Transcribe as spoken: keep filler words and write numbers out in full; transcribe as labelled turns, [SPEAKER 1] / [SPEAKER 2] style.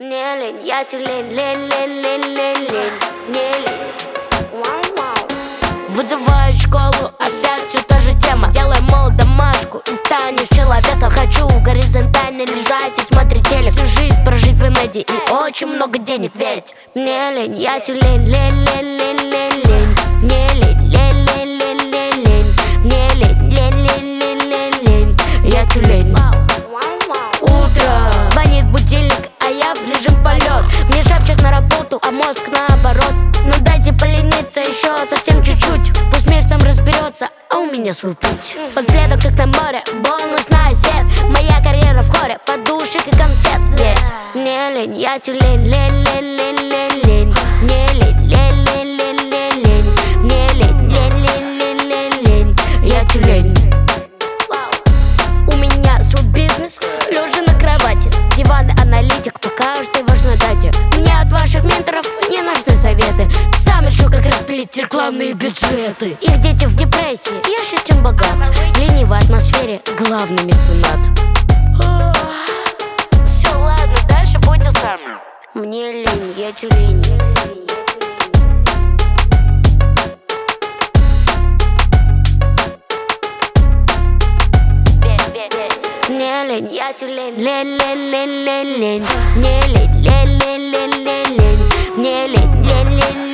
[SPEAKER 1] Мне лень, я тюлень, лень, лень, лень, лень, лень, мне лень.
[SPEAKER 2] Вызываю школу, опять все та же тема. Делай, мол, домашку и станешь человеком. Хочу горизонтально лежать и смотреть телек. Всю жизнь прожить в инете и очень много денег. Ведь мне лень, я тюлень, лень, лень, лень, лень, лень. Мне лень, лень, лень, лень, лень, лень. Мне лень, лень, лень, лень, лень, лень. Я тюлень. Утро, звонит будильник, а я в режим полет. Мне шепчет на работу, а мозг наоборот. Ну дайте полениться еще совсем чуть-чуть. Пусть местом разберется, а у меня свой путь. Под пледом, как на море, бонусный свет. Моя карьера в хоре, подушек и конфет. Ведь мне лень, я тюлень, лень, лень, лень, лень, лень. Мне лень, лень, лень, лень, лень, лень. Мне лень, лень, лень, лень, лень, лень. Я тюлень. У меня свой бизнес, лежа на кровати. Диванный аналитик по каждой важной дате. Мне от ваших менторов не нужны советы. Сам решу, как распилить рекламные бюджеты. Их дети в депрессии, я шестим богат. В ленивой атмосфере главный меценат. Все, ладно, дальше будьте сами. Мне лень, я тюлень. Мне лень, я тюлень, лень, лень, лень, лень, лень. Мне лень, лень, лень, лень, лень, лень. Мне лень, лень, лень.